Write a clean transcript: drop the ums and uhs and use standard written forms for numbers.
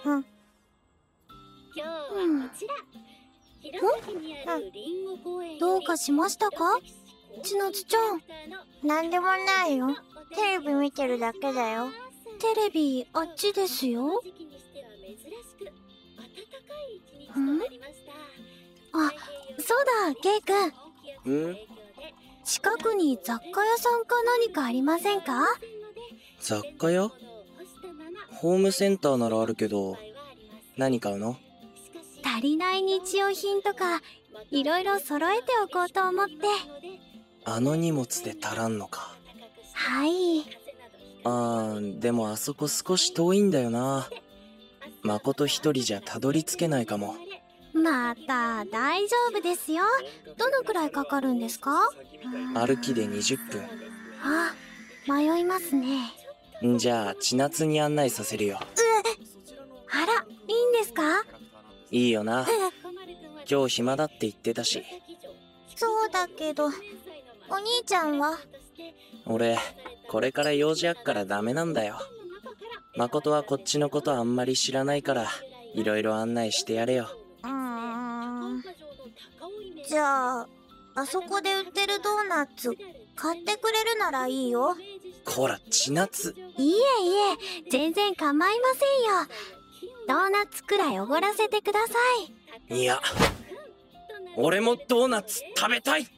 うん。 どうかしましたか、千夏ちゃん。 なんでもないよ。テレビ見てるだけだよ。 テレビあっちですよ。あ、そうだ、ケイ君。近くに雑貨屋さんか何かありませんか？ 雑貨屋？ホームセンターならあるけど、何買うの？ 足りない日用品とか、いろいろ揃えておこうと思って。 あの荷物で足らんのか。 はい。 でもあそこ少し遠いんだよな。誠一人じゃたどり着けないかも。 また、大丈夫ですよ。どのくらいかかるんですか？ 歩きで20分。 あ、迷いますね。 じゃあ、千夏に案内させるよ。 あら、いいんですか？ いいよな。今日暇だって言ってたし。 そうだけど、お兄ちゃんは？ 俺、これから用事あっからダメなんだよ。誠はこっちのことあんまり知らないから、いろいろ案内してやれよ。 じゃあ、あそこで売ってるドーナツ、買ってくれるならいいよ。 こら、千夏。 いえいえ、全然構いませんよ。ドーナツくらいおごらせてください。 いや、俺もドーナツ食べたい。